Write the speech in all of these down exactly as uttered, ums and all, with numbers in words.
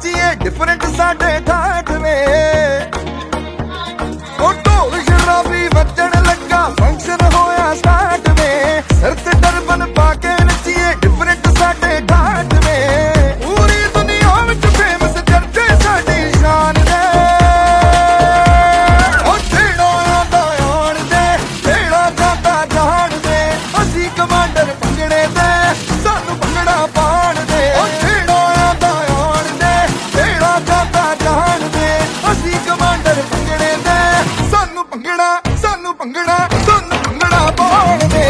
ਨੱਚੀਏ different ਸਾਡੇ ਠਾਠ ਵੇ ਉਹ ਢੋਲ ਸ਼ਰਾਬੀ ਵੱਜਣ ਲੱਗਾ ਫੰਕਸ਼ਨ ਹੋਇਆ ਸਟਾਰਟ ਵੇ ਸਿਰ ਤੇ ਟਰਬਨ ਪਾ ਕੇ ਨੱਚੀਏ ਡਿਫਰੈਂਟ ਸਾਡੇ ਠਾਠ ਵੇ ਪੂਰੀ ਦੁਨੀਆ ਵਿੱਚ ਫੇਮਸ ਚਰਚੇ ਸਾਡੀ ਸ਼ਾਨ ਦੇ ਉਹ ਜਿਹੜਾ ਆਉਂਦਾ ਆਉਣ ਦੇ ਜਿਹੜਾ ਜਾਂਦਾ ਜਾਣ ਦੇ ਅਸੀਂ ਕਮਾਂਡਰ ਭੰਗੜੇ ਦੇ ਸਾਨੂੰ ਭੰਗੜਾ ਪਾਉਣ ਦੇ ਉਹ ਜਿਹੜਾ ਆਉਂਦਾ ਆਉਣ ਦੇ ਜਿਹੜਾ ਜਾਂਦਾ ਜਾਣ ਦੇ ਅਸੀਂ ਕਮਾਂਡਰ ਭੰਗੜੇ ਦੇ ਸਾਨੂੰ ਭੰਗੜਾ ਸਾਨੂੰ ਭੰਗੜਾ ਸਾਨੂੰ ਭੰਗੜਾ ਪਾਉਣ ਦੇ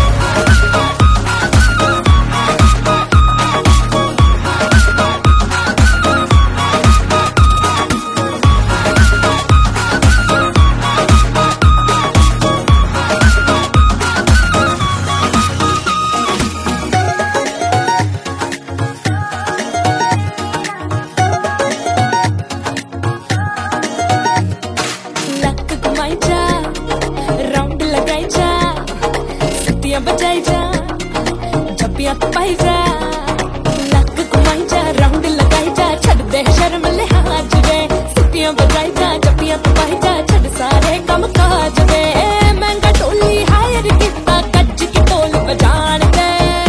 बजाई जा झप्पियां पाई जा लक घुमाई जा राउंड लगाई जा छड़ दे शर्म लिहाज वे सिटियां बजाई जा झप्पियां पाई जा छड़ सारे कम काज वे महंगा टोली हायर किता कच्च की ढोल बजान दे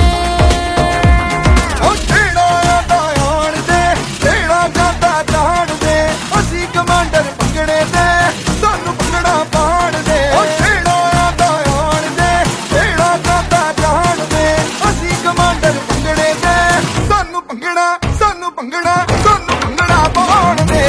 ओ जेड़ा आंदा आण दे जेड़ा जांदा जाण दे असी कमांडर भंगड़े दे सानू भंगड़ा पाण दे ओ जेड़ा आंदा आण दे जेड़ा जांदा जाण दे असी कमांडर भंगड़े दे सानू भंगड़ा सानू भंगड़ा सानू भंगड़ा पाण दे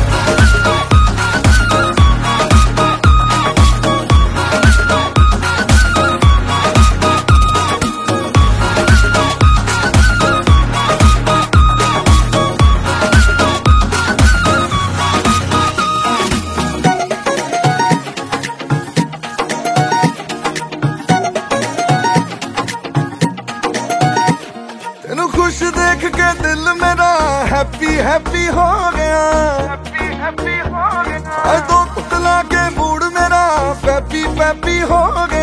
खुश देख के दिल मेरा हैप्पी हैप्पी हो गया हैप्पी हैप्पी हो गया दो पुतला के मूड मेरा पैपी पैपी हो गया।